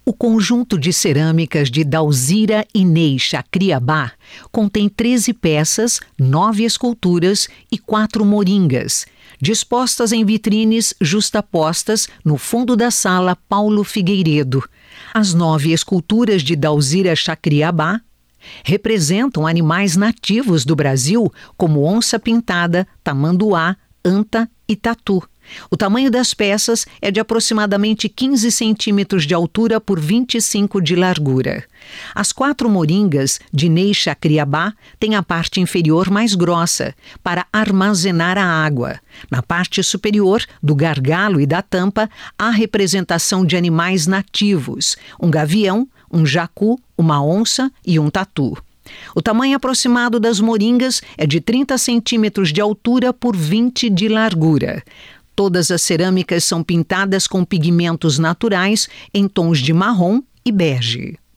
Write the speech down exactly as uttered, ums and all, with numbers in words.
O conjunto de cerâmicas de Dalzira Inês Chacriabá contém treze peças, nove esculturas e quatro moringas, dispostas em vitrines justapostas no fundo da sala Paulo Figueiredo. As nove esculturas de Dalzira Chacriabá representam animais nativos do Brasil, como onça-pintada, tamanduá, anta e tatu. O tamanho das peças é de aproximadamente quinze centímetros de altura por vinte e cinco de largura. As quatro moringas de Inês Chacriabá têm a parte inferior mais grossa, para armazenar a água. Na parte superior, do gargalo e da tampa, há representação de animais nativos, um gavião, um jacu, uma onça e um tatu. O tamanho aproximado das moringas é de trinta centímetros de altura por vinte de largura. Todas as cerâmicas são pintadas com pigmentos naturais em tons de marrom e bege.